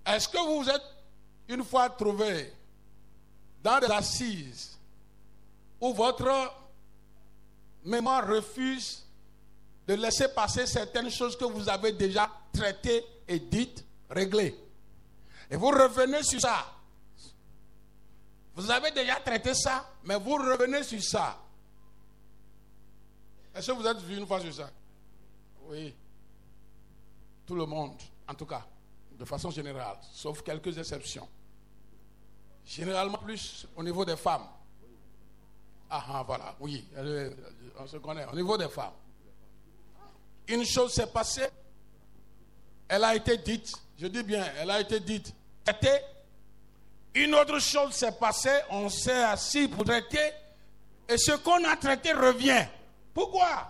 Est-ce que vous êtes une fois trouvé dans des assises où votre mémoire refuse de laisser passer certaines choses que vous avez déjà traitées et dites, réglées? Et vous revenez sur ça. Vous avez déjà traité ça, mais vous revenez sur ça. Est-ce que vous êtes vu une fois sur ça? Oui. Tout le monde, en tout cas, de façon générale, sauf quelques exceptions. Généralement plus au niveau des femmes. Ah, voilà, oui, on se connaît, au niveau des femmes. Une chose s'est passée, elle a été dite, je dis bien, elle a été dite, traitée. Une autre chose s'est passée, on s'est assis pour traiter, et ce qu'on a traité revient. Pourquoi?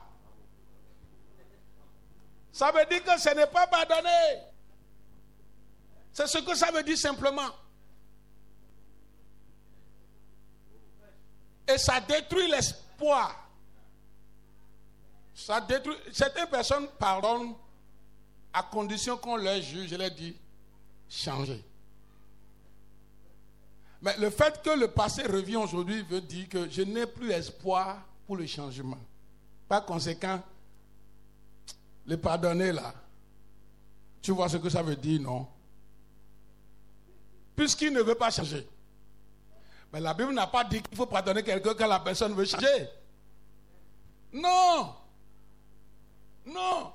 Ça veut dire que ce n'est pas pardonné. C'est ce que ça veut dire simplement. Et ça détruit l'espoir. Ça détruit. Certaines personnes pardonnent à condition qu'on leur juge, je l'ai dit, changer. Mais le fait que le passé revient aujourd'hui veut dire que je n'ai plus espoir pour le changement. Par conséquent, le pardonner là, tu vois ce que ça veut dire, non? Puisqu'il ne veut pas changer. Mais la Bible n'a pas dit qu'il faut pardonner quelqu'un quand la personne veut changer. Non. Non.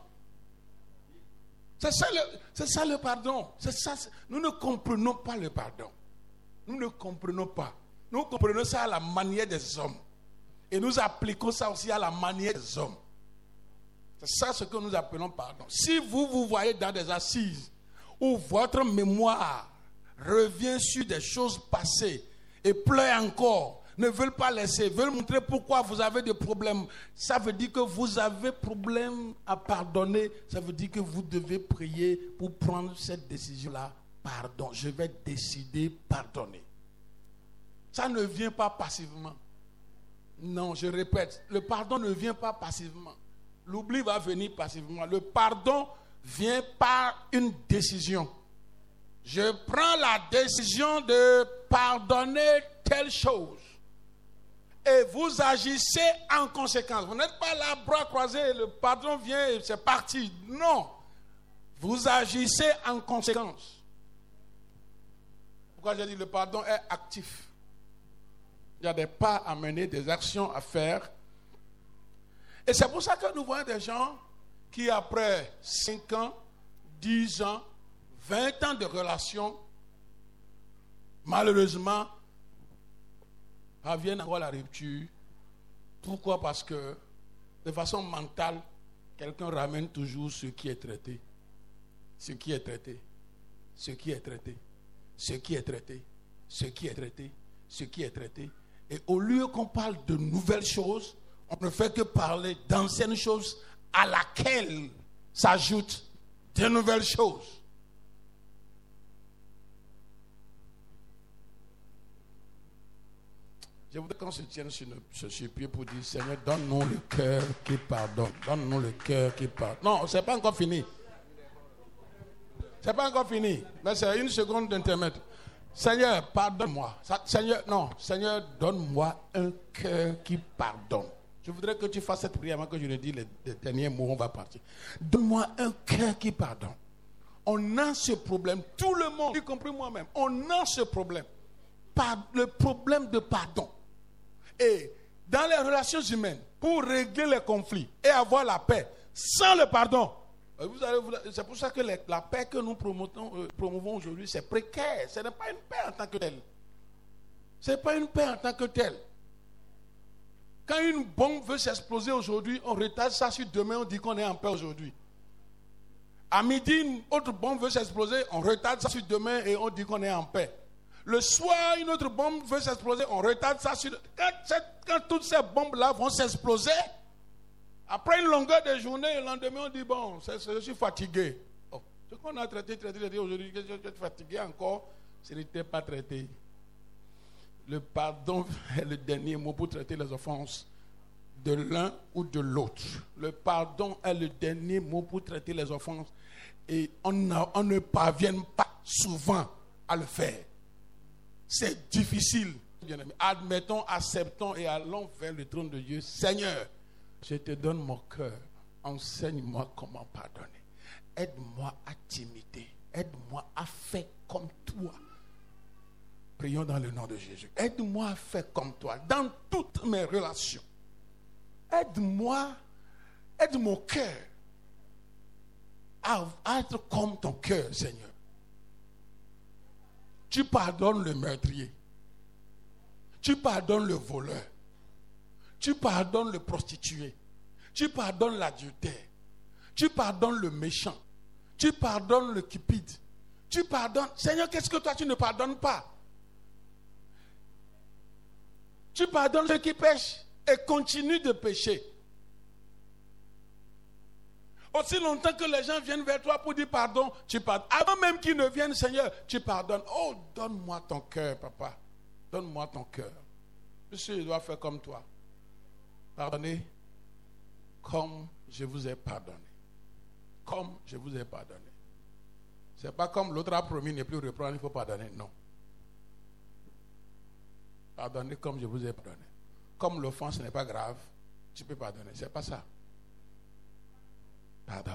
C'est ça le pardon. C'est ça. Nous ne comprenons pas le pardon. Nous ne comprenons pas. Nous comprenons ça à la manière des hommes. Et nous appliquons ça aussi à la manière des hommes. C'est ça ce que nous appelons pardon. Si vous voyez dans des assises où votre mémoire revient sur des choses passées et pleure encore, ne veulent pas laisser, veulent montrer pourquoi vous avez des problèmes, ça veut dire que vous avez problème à pardonner. Ça veut dire que vous devez prier pour prendre cette décision-là. Pardon, je vais décider pardonner. Ça ne vient pas passivement. Non, je répète, le pardon ne vient pas passivement. L'oubli va venir passivement. Le pardon vient par une décision. Je prends la décision de pardonner telle chose. Et vous agissez en conséquence. Vous n'êtes pas là, bras croisés, le pardon vient et c'est parti. Non. Vous agissez en conséquence. Pourquoi j'ai dit le pardon est actif? Il y a des pas à mener, des actions à faire. Et c'est pour ça que nous voyons des gens qui, après 5 ans, 10 ans, 20 ans de relation, malheureusement, parviennent encore à la rupture. Pourquoi? Parce que, de façon mentale, quelqu'un ramène toujours ce qui est traité. Ce qui est traité. Ce qui est traité. Ce qui est traité. Ce qui est traité. Ce qui est traité. Et au lieu qu'on parle de nouvelles choses, on ne fait que parler d'anciennes choses à laquelle s'ajoutent de nouvelles choses. Je voudrais qu'on se tienne sur pied pour dire, Seigneur, donne-nous le cœur qui pardonne. Donne-nous le cœur qui pardonne. Non, ce n'est pas encore fini. Ce n'est pas encore fini. Mais c'est une seconde d'intermède. Seigneur, pardonne-moi. Seigneur, donne-moi un cœur qui pardonne. Je voudrais que tu fasses cette prière avant que je ne dise les derniers mots, on va partir. Donne-moi un cœur qui pardonne. On a ce problème, tout le monde, y compris moi-même, on a ce problème. Le problème de pardon. Et dans les relations humaines, pour régler les conflits et avoir la paix, sans le pardon, c'est pour ça que la paix que nous promouvons aujourd'hui, c'est précaire. Ce n'est pas une paix en tant que telle. Ce n'est pas une paix en tant que telle. Quand une bombe veut s'exploser aujourd'hui, on retarde ça sur demain, on dit qu'on est en paix aujourd'hui. À midi, une autre bombe veut s'exploser, on retarde ça sur demain et on dit qu'on est en paix. Le soir, une autre bombe veut s'exploser, on retarde ça sur... Quand toutes ces bombes-là vont s'exploser, après une longueur de journée, le lendemain, on dit, bon, je suis fatigué. Oh, ce qu'on a traité aujourd'hui, je suis fatigué encore, ce n'était pas traité. Le pardon est le dernier mot pour traiter les offenses de l'un ou de l'autre. Le pardon est le dernier mot pour traiter les offenses. Et on ne parvient pas souvent à le faire. C'est difficile. Bien-aimé, admettons, acceptons et allons vers le trône de Dieu. Seigneur, je te donne mon cœur. Enseigne-moi comment pardonner. Aide-moi à t'imiter. Aide-moi à faire comme toi. Prions dans le nom de Jésus. Aide-moi à faire comme toi dans toutes mes relations. Aide-moi, aide mon cœur à être comme ton cœur, Seigneur. Tu pardonnes le meurtrier. Tu pardonnes le voleur. Tu pardonnes le prostitué. Tu pardonnes l'adultère. Tu pardonnes le méchant. Tu pardonnes le cupide. Tu pardonnes. Seigneur, qu'est-ce que toi tu ne pardonnes pas? Tu pardonnes ceux qui pêchent et continuent de pécher. Aussi longtemps que les gens viennent vers toi pour dire pardon, tu pardonnes. Avant même qu'ils ne viennent, Seigneur, tu pardonnes. Oh, donne-moi ton cœur, papa. Donne-moi ton cœur. Monsieur, je dois faire comme toi. Pardonnez comme je vous ai pardonné. Comme je vous ai pardonné. Ce n'est pas comme l'autre a promis ne plus reprendre, il faut pardonner. Non. Pardonnez comme je vous ai pardonné. Comme l'offense n'est pas grave, tu peux pardonner. Ce n'est pas ça. Pardonne.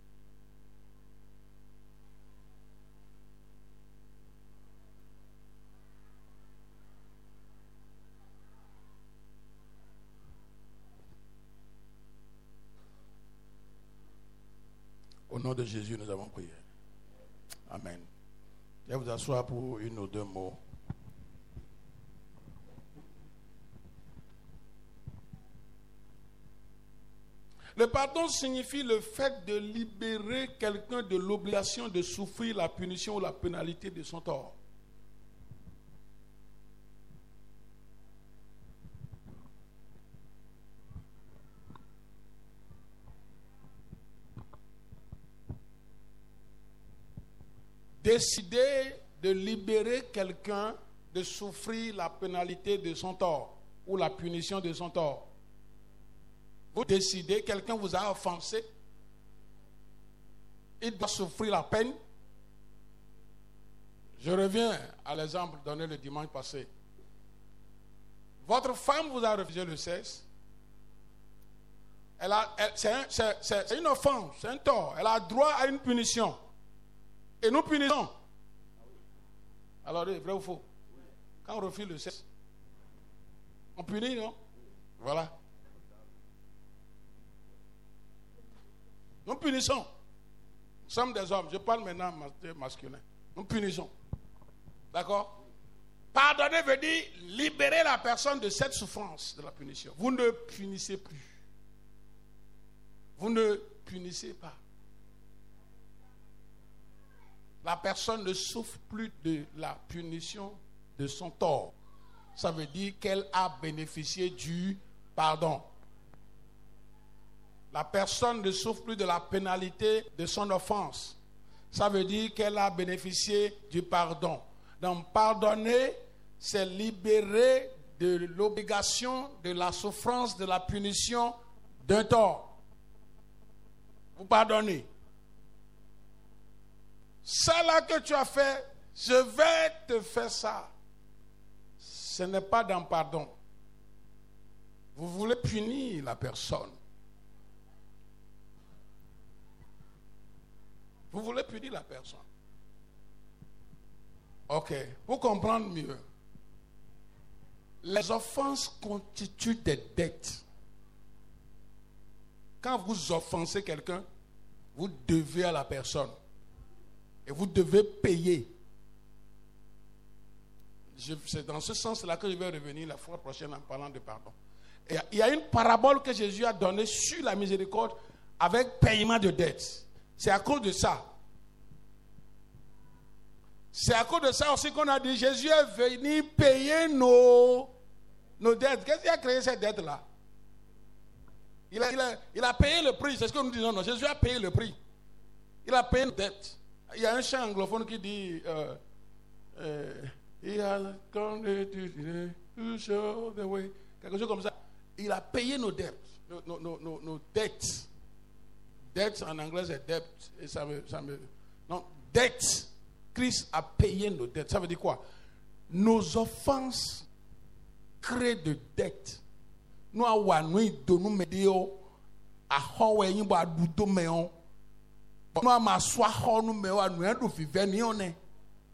Au nom de Jésus, nous avons prié. Amen. Je vais vous asseoir pour une ou deux mots. Le pardon signifie le fait de libérer quelqu'un de l'obligation de souffrir la punition ou la pénalité de son tort. Décider de libérer quelqu'un de souffrir la pénalité de son tort ou la punition de son tort. Vous décidez, quelqu'un vous a offensé, il doit souffrir la peine. Je reviens à l'exemple donné le dimanche passé. Votre femme vous a refusé le sexe. C'est une offense, c'est un tort. Elle a droit à une punition. Et nous punissons. Alors, vrai ou faux? Quand on refuse le sexe, on punit, non? Voilà. Nous punissons. Nous sommes des hommes. Je parle maintenant masculin. Nous punissons. D'accord? Pardonner veut dire libérer la personne de cette souffrance de la punition. Vous ne punissez plus. Vous ne punissez pas. La personne ne souffre plus de la punition de son tort. Ça veut dire qu'elle a bénéficié du pardon. La personne ne souffre plus de la pénalité de son offense. Ça veut dire qu'elle a bénéficié du pardon. Donc, pardonner, c'est libérer de l'obligation, de la souffrance, de la punition d'un tort. Vous pardonnez. Ça là que tu as fait, je vais te faire ça. Ce n'est pas d'un pardon. Vous voulez punir la personne. Vous voulez punir la personne. Ok. Pour comprendre mieux, les offenses constituent des dettes. Quand vous offensez quelqu'un, vous devez à la personne. Et vous devez payer. C'est dans ce sens-là que je vais revenir la fois prochaine en parlant de pardon. Et il y a une parabole que Jésus a donnée sur la miséricorde avec paiement de dettes. C'est à cause de ça. C'est à cause de ça aussi qu'on a dit Jésus est venu payer nos dettes. Qu'est-ce qui a créé cette dette-là? Il a payé le prix. C'est ce que nous disons. Non, Jésus a payé le prix. Il a payé nos dettes. Il y a un chant anglophone qui dit He has come to show the way. Quelque chose comme ça. Il a payé nos dettes. Nos dettes. Dettes en anglais c'est debt. Et non, dette. Christ a payé nos dettes. Ça veut dire quoi? Nos offenses créent de dettes. Nous avons de nous médias à Hawaii, nous avons de nous nous avons soif nous mais nous avons vivre ni on est.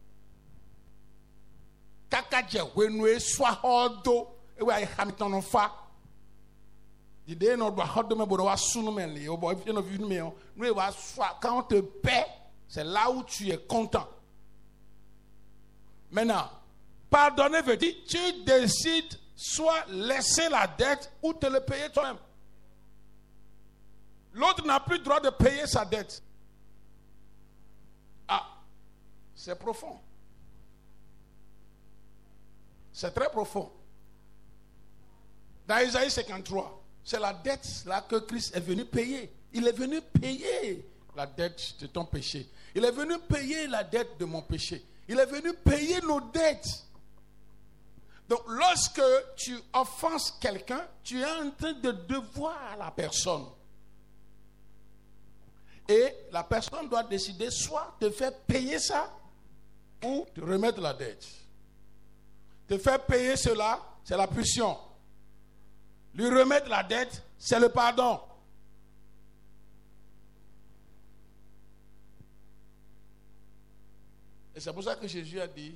Kaka je we nous soif do e we Hamilton fa. L'idée no doit hot de me bodo wa sunu men li o boy if you know vivre mais nous va soif quand on te paie, c'est là où tu es content. Maintenant, pardonner veut dire tu décides soit laisser la dette ou te le payer toi-même. L'autre n'a plus le droit de payer sa dette. Ah, c'est profond. C'est très profond. Dans Isaïe 53, c'est la dette là que Christ est venu payer. Il est venu payer la dette de ton péché. Il est venu payer la dette de mon péché. Il est venu payer nos dettes. Donc, lorsque tu offenses quelqu'un, tu es en train de devoir la personne. Et la personne doit décider soit te faire payer ça ou te remettre la dette. Te faire payer cela, c'est la punition. Lui remettre la dette, c'est le pardon. Et c'est pour ça que Jésus a dit,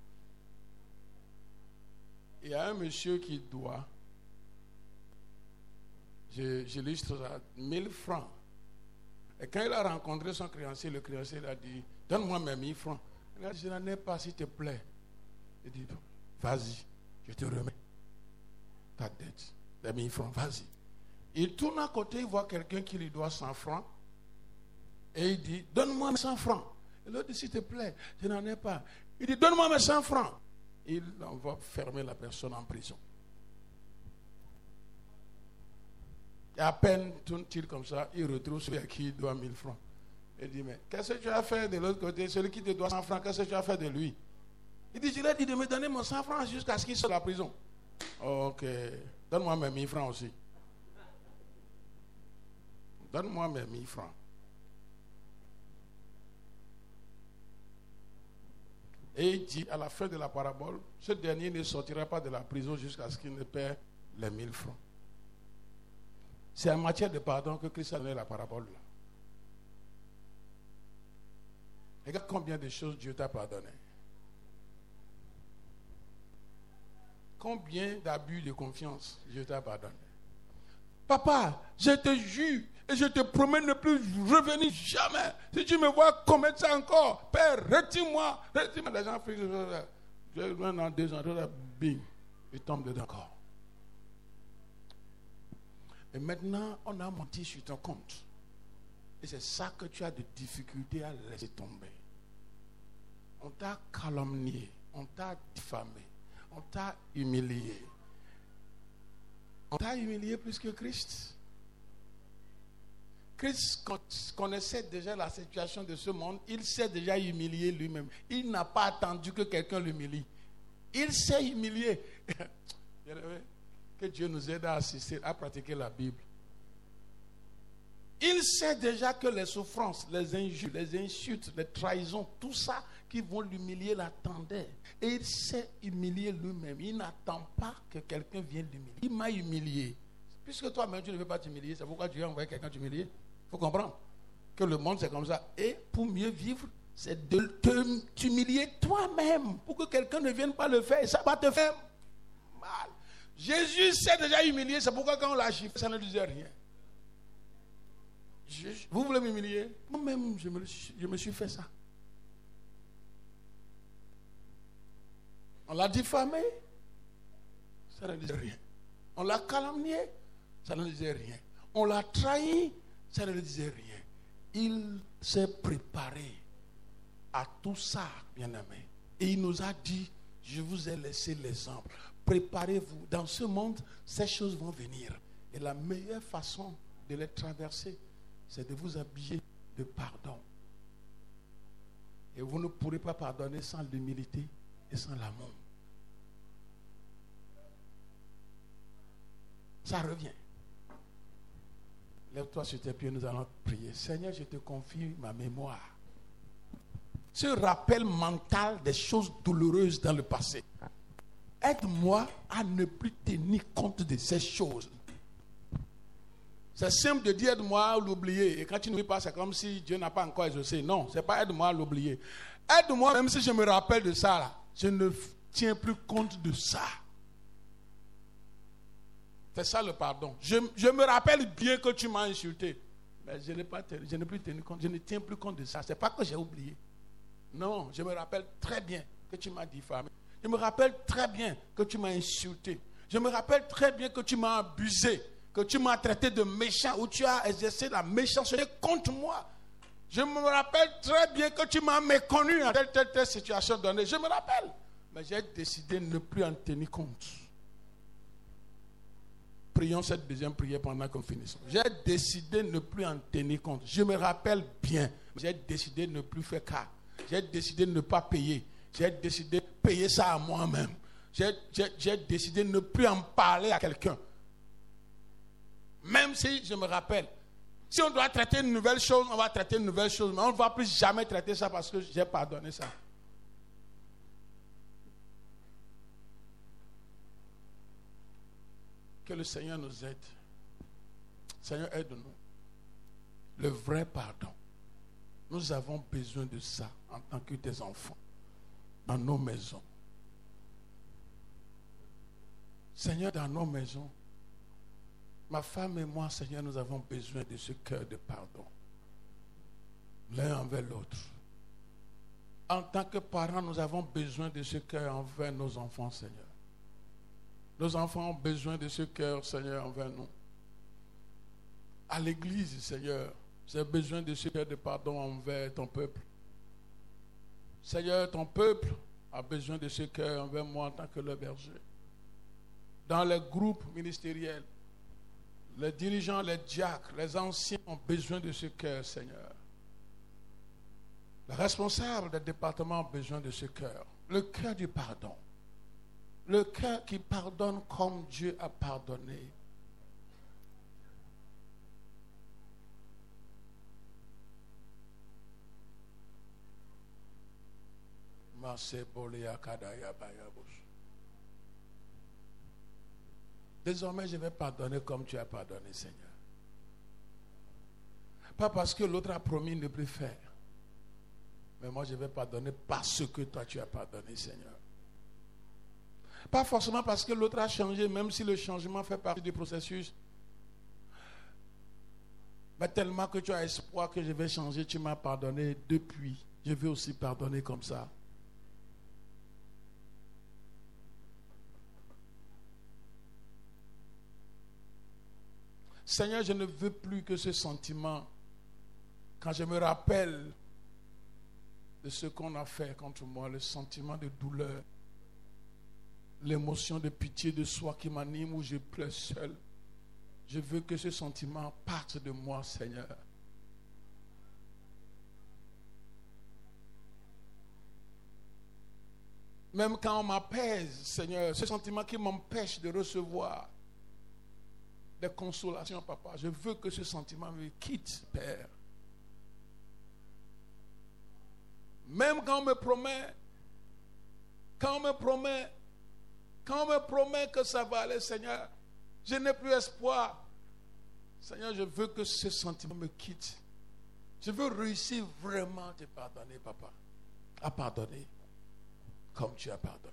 il y a un monsieur qui doit, j'illustre ça, 1000 francs. Et quand il a rencontré son créancier, le créancier a dit, donne-moi mes 1000 francs. Il a dit, je n'en ai pas, s'il te plaît. Il dit, vas-y, je te remets ta dette, les 1000 francs, vas-y. Il tourne à côté, il voit quelqu'un qui lui doit 100 francs. Et il dit, donne-moi mes 100 francs. Et l'autre dit, s'il te plaît, je n'en ai pas. Il dit, donne-moi mes 100 francs. Il va fermer la personne en prison. Et à peine tourne-t-il comme ça, il retrouve celui à qui il doit 1000 francs. Il dit, mais qu'est-ce que tu as fait de l'autre côté? Celui qui te doit 100 francs, qu'est-ce que tu as fait de lui? Il dit, je lui ai dit de me donner mon 100 francs jusqu'à ce qu'il sorte de la prison. Ok, donne-moi mes 1000 francs aussi. Donne-moi mes 1000 francs. Et il dit à la fin de la parabole, ce dernier ne sortira pas de la prison jusqu'à ce qu'il ne paie les 1000 francs. C'est en matière de pardon que Christ a donné la parabole là. Regarde combien de choses Dieu t'a pardonné. Combien d'abus de confiance Dieu t'a pardonné. Papa, je te jure et je te promets de ne plus revenir jamais. Si tu me vois commettre ça encore, Père, retire-moi. Retire-moi. Les gens font je vais dans 2 ans, bing, il tombe dedans encore. Et maintenant, on a menti sur ton compte. Et c'est ça que tu as de difficulté à laisser tomber. On t'a calomnié, on t'a diffamé, on t'a humilié. On t'a humilié plus que Christ. Christ connaissait déjà la situation de ce monde. Il s'est déjà humilié lui-même. Il n'a pas attendu que quelqu'un l'humilie. Il s'est humilié. Que Dieu nous aide à assister, à pratiquer la Bible. Il sait déjà que les souffrances, les injures, les insultes, les trahisons, tout ça qui vont l'humilier l'attendait. Et il s'est humilié lui-même. Il n'attend pas que quelqu'un vienne l'humilier. Il m'a humilié. Puisque toi-même tu ne veux pas t'humilier, c'est pourquoi Dieu a envoyé quelqu'un t'humilier. Il faut comprendre que le monde c'est comme ça. Et pour mieux vivre, c'est de t'humilier toi-même pour que quelqu'un ne vienne pas le faire. Et ça va te faire mal. Jésus s'est déjà humilié, c'est pourquoi quand on l'a chiffré, ça ne disait rien. Vous voulez m'humilier? Moi-même, je me suis fait ça. On l'a diffamé, ça ne disait rien. On l'a calomnié, ça ne disait rien. On l'a trahi, ça ne disait rien. Il s'est préparé à tout ça, bien-aimé. Et il nous a dit, je vous ai laissé l'exemple. Préparez-vous. Dans ce monde, ces choses vont venir. Et la meilleure façon de les traverser, c'est de vous habiller de pardon. Et vous ne pourrez pas pardonner sans l'humilité et sans l'amour. Ça revient. Lève-toi sur tes pieds, nous allons prier. Seigneur, je te confie ma mémoire. Ce rappel mental des choses douloureuses dans le passé. Aide-moi à ne plus tenir compte de ces choses. C'est simple de dire aide-moi à l'oublier. Et quand tu n'oublies pas, c'est comme si Dieu n'a pas encore exaucé. Non, ce n'est pas aide-moi à l'oublier. Aide-moi, même si je me rappelle de ça, là, je ne tiens plus compte de ça. C'est ça le pardon. Je me rappelle bien que tu m'as insulté. Mais je n'ai plus tenu compte. Je ne tiens plus compte de ça. Ce n'est pas que j'ai oublié. Non, je me rappelle très bien que tu m'as diffamé. Je me rappelle très bien que tu m'as insulté. Je me rappelle très bien que tu m'as abusé, que tu m'as traité de méchant, ou tu as exercé la méchanceté contre moi. Je me rappelle très bien que tu m'as méconnu en telle situation donnée. Je me rappelle. Mais j'ai décidé de ne plus en tenir compte. Prions cette deuxième prière pendant qu'on finisse. J'ai décidé de ne plus en tenir compte. Je me rappelle bien. J'ai décidé de ne plus faire cas. J'ai décidé de ne pas payer. J'ai décidé de payer ça à moi-même. J'ai décidé de ne plus en parler à quelqu'un. Même si je me rappelle. Si on doit traiter une nouvelle chose, on va traiter une nouvelle chose. Mais on ne va plus jamais traiter ça parce que j'ai pardonné ça. Que le Seigneur nous aide. Seigneur, aide-nous. Le vrai pardon. Nous avons besoin de ça en tant que tes enfants. Dans nos maisons. Seigneur, dans nos maisons, ma femme et moi, Seigneur, nous avons besoin de ce cœur de pardon. L'un envers l'autre. En tant que parents, nous avons besoin de ce cœur envers nos enfants, Seigneur. Nos enfants ont besoin de ce cœur, Seigneur, envers nous. À l'église, Seigneur, j'ai besoin de ce cœur de pardon envers ton peuple. Seigneur, ton peuple a besoin de ce cœur envers moi en tant que le berger. Dans les groupes ministériels, les dirigeants, les diacres, les anciens ont besoin de ce cœur, Seigneur. Les responsables des départements ont besoin de ce cœur. Le cœur du pardon. Le cœur qui pardonne comme Dieu a pardonné. Désormais, je vais pardonner comme tu as pardonné, Seigneur. Pas parce que l'autre a promis de ne plus faire. Mais moi, je vais pardonner parce que toi, tu as pardonné, Seigneur. Pas forcément parce que l'autre a changé, même si le changement fait partie du processus. Mais tellement que tu as espoir que je vais changer, tu m'as pardonné depuis. Je vais aussi pardonner comme ça. Seigneur, je ne veux plus que ce sentiment, quand je me rappelle de ce qu'on a fait contre moi, le sentiment de douleur, l'émotion de pitié de soi qui m'anime où je pleure seul. Je veux que ce sentiment parte de moi, Seigneur. Même quand on m'apaise, Seigneur, ce sentiment qui m'empêche de recevoir des consolations, Papa, je veux que ce sentiment me quitte, Père. Même quand on me promet que ça va aller, Seigneur, je n'ai plus espoir. Seigneur, je veux que ce sentiment me quitte. Je veux réussir vraiment à te pardonner, Papa. À pardonner comme tu as pardonné.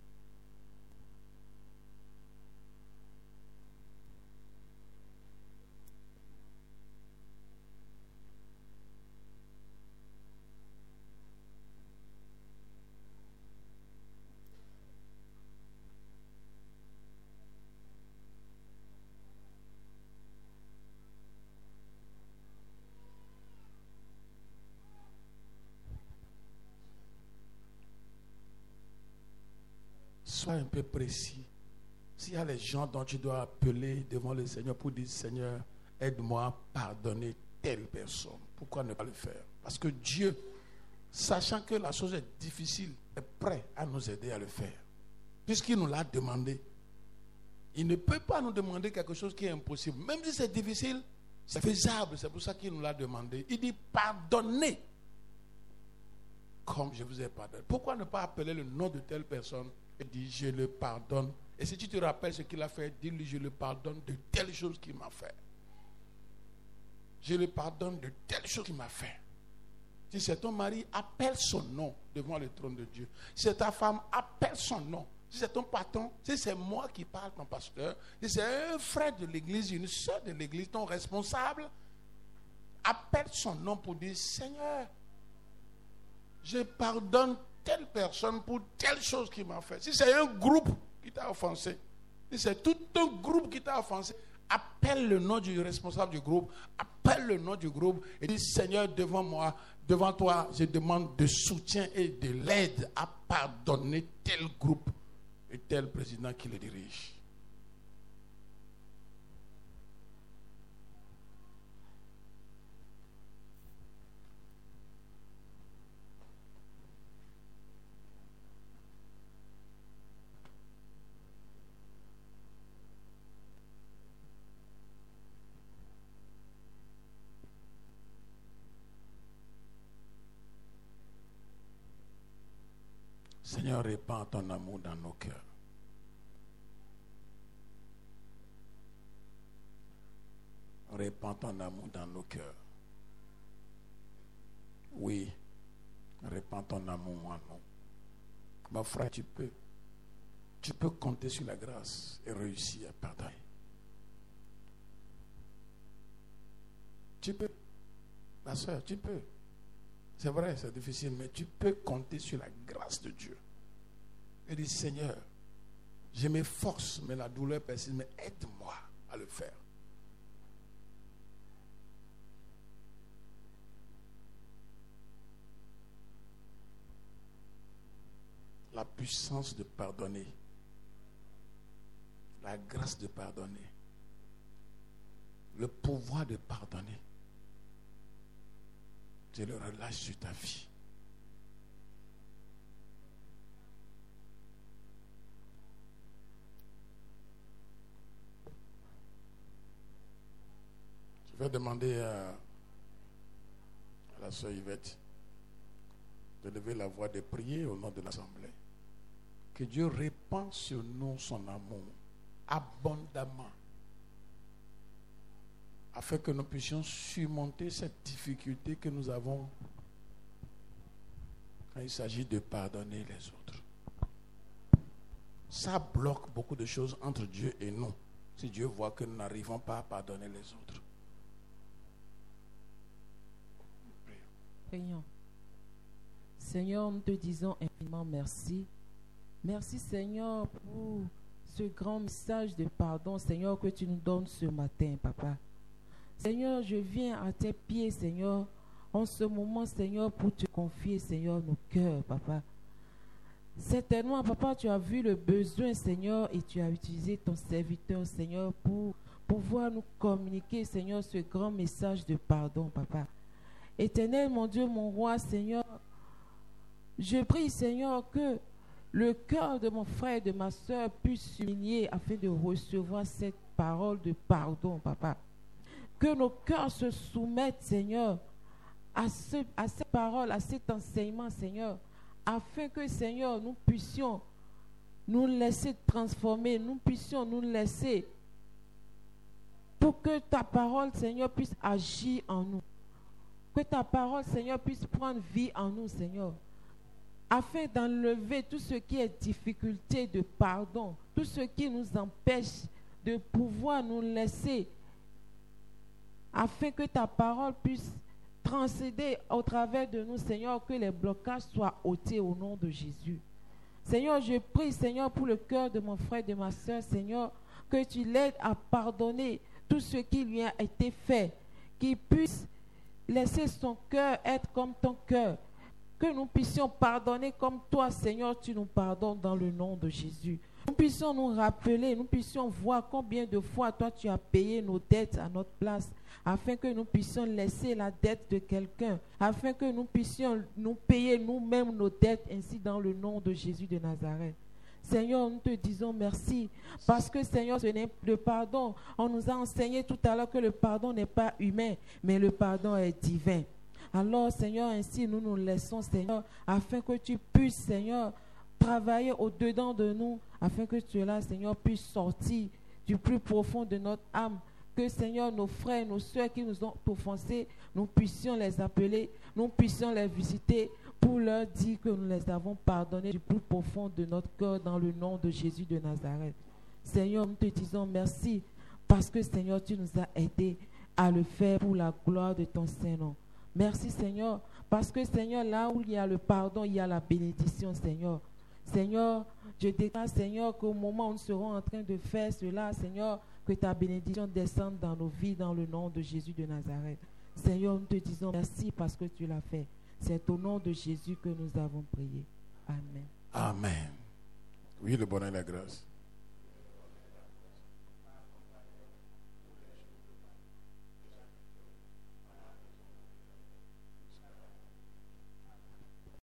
Sois un peu précis. S'il y a les gens dont tu dois appeler devant le Seigneur pour dire, Seigneur, aide-moi à pardonner telle personne. Pourquoi ne pas le faire? Parce que Dieu, sachant que la chose est difficile, est prêt à nous aider à le faire. Puisqu'il nous l'a demandé. Il ne peut pas nous demander quelque chose qui est impossible. Même si c'est difficile, c'est faisable. C'est pour ça qu'il nous l'a demandé. Il dit, pardonnez. comme je vous ai pardonné. Pourquoi ne pas appeler le nom de telle personne et dire je le pardonne? Et si tu te rappelles ce qu'il a fait, dis-lui je le pardonne de telle chose qu'il m'a fait. Je le pardonne de telle chose qu'il m'a fait. Si c'est ton mari, appelle son nom devant le trône de Dieu. Si c'est ta femme, appelle son nom. Si c'est ton patron, si c'est moi qui parle, ton pasteur, si c'est un frère de l'église, une soeur de l'église, ton responsable, appelle son nom pour dire Seigneur, je pardonne telle personne pour telle chose qu'il m'a fait. Si c'est un groupe qui t'a offensé, si c'est tout un groupe qui t'a offensé, appelle le nom du responsable du groupe, appelle le nom du groupe et dis Seigneur, devant toi, je demande de soutien et de l'aide à pardonner tel groupe et tel président qui le dirige. Seigneur, répands ton amour dans nos cœurs. Répands ton amour dans nos cœurs. Oui, répands ton amour en nous. Mon frère, tu peux compter sur la grâce et réussir à pardonner. Tu peux. Ma soeur, tu peux. C'est vrai, c'est difficile, mais tu peux compter sur la grâce de Dieu. Et dis, Seigneur, je m'efforce, mais la douleur persiste, mais aide-moi à le faire. La puissance de pardonner, la grâce de pardonner, le pouvoir de pardonner, je le relâche sur ta vie. Je vais demander à la sœur Yvette de lever la voix de prier au nom de l'Assemblée. Que Dieu répande sur nous son amour abondamment, afin que nous puissions surmonter cette difficulté que nous avons quand il s'agit de pardonner les autres. Ça bloque beaucoup de choses entre Dieu et nous, si Dieu voit que nous n'arrivons pas à pardonner les autres. Prions. Seigneur, nous te disons infiniment merci. Merci Seigneur pour ce grand message de pardon, Seigneur, que tu nous donnes ce matin, Papa. Seigneur, je viens à tes pieds, Seigneur, en ce moment, Seigneur, pour te confier, Seigneur, nos cœurs, Papa. Certainement, Papa, tu as vu le besoin, Seigneur, et tu as utilisé ton serviteur, Seigneur, pour pouvoir nous communiquer, Seigneur, ce grand message de pardon, Papa. Éternel, mon Dieu, mon roi, Seigneur, je prie, Seigneur, que le cœur de mon frère et de ma soeur puisse s'unir afin de recevoir cette parole de pardon, Papa. Que nos cœurs se soumettent, Seigneur, à cette parole, à cet enseignement, Seigneur, afin que, Seigneur, nous puissions nous laisser transformer, nous puissions nous laisser pour que ta parole, Seigneur, puisse agir en nous. Que ta parole, Seigneur, puisse prendre vie en nous, Seigneur, afin d'enlever tout ce qui est difficulté de pardon, tout ce qui nous empêche de pouvoir nous laisser, afin que ta parole puisse transcéder au travers de nous, Seigneur, que les blocages soient ôtés au nom de Jésus. Seigneur, je prie, Seigneur, pour le cœur de mon frère et de ma soeur, Seigneur, que tu l'aides à pardonner tout ce qui lui a été fait, qu'il puisse laisser son cœur être comme ton cœur, que nous puissions pardonner comme toi, Seigneur, tu nous pardonnes dans le nom de Jésus. Nous puissions nous rappeler, nous puissions voir combien de fois toi tu as payé nos dettes à notre place, afin que nous puissions laisser la dette de quelqu'un, afin que nous puissions nous payer nous-mêmes nos dettes, ainsi dans le nom de Jésus de Nazareth. Seigneur, nous te disons merci, parce que Seigneur, ce n'est le pardon. On nous a enseigné tout à l'heure que le pardon n'est pas humain, mais le pardon est divin. Alors, Seigneur, ainsi nous nous laissons, Seigneur, afin que tu puisses, Seigneur, travailler au-dedans de nous, afin que cela, Seigneur, puisse sortir du plus profond de notre âme. Que, Seigneur, nos frères, nos soeurs qui nous ont offensés, nous puissions les appeler, nous puissions les visiter pour leur dire que nous les avons pardonnés du plus profond de notre cœur dans le nom de Jésus de Nazareth. Seigneur, nous te disons merci parce que, Seigneur, tu nous as aidés à le faire pour la gloire de ton Saint-Nom. Merci, Seigneur, parce que, Seigneur, là où il y a le pardon, il y a la bénédiction, Seigneur. Seigneur, je déclare, Seigneur, qu'au moment où nous serons en train de faire cela, Seigneur, que ta bénédiction descende dans nos vies dans le nom de Jésus de Nazareth. Seigneur, nous te disons merci parce que tu l'as fait. C'est au nom de Jésus que nous avons prié. Amen. Amen. Oui, le bonheur et la grâce.